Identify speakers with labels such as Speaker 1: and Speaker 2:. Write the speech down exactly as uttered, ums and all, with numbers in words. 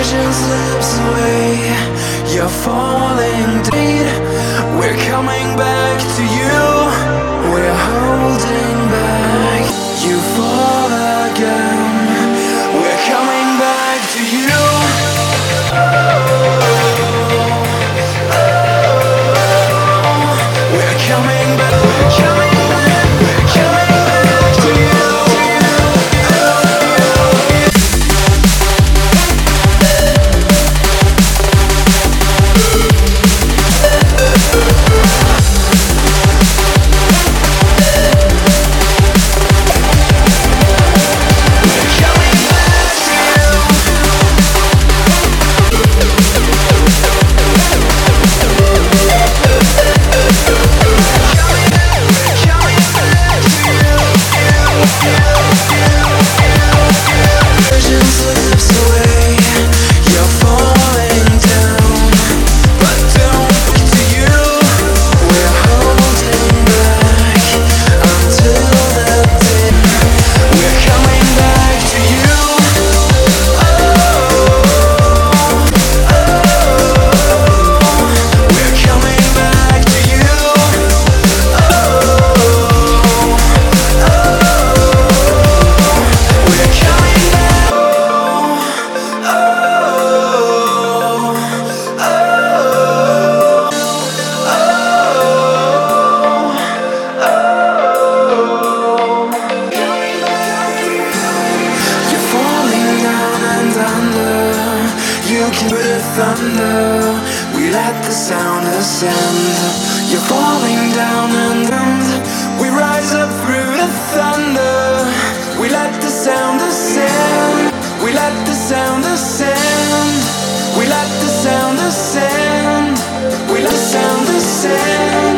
Speaker 1: Vision slips away, you're falling dead. We're coming back to you, we're holding back. You fall again, we're coming back to you. We're coming back, we're coming back, we're coming back to you. Thunder, we let the sound ascend. You're falling down and then we rise up through the thunder. We let the sound ascend. We let the sound ascend. We let the sound ascend. We let the sound ascend.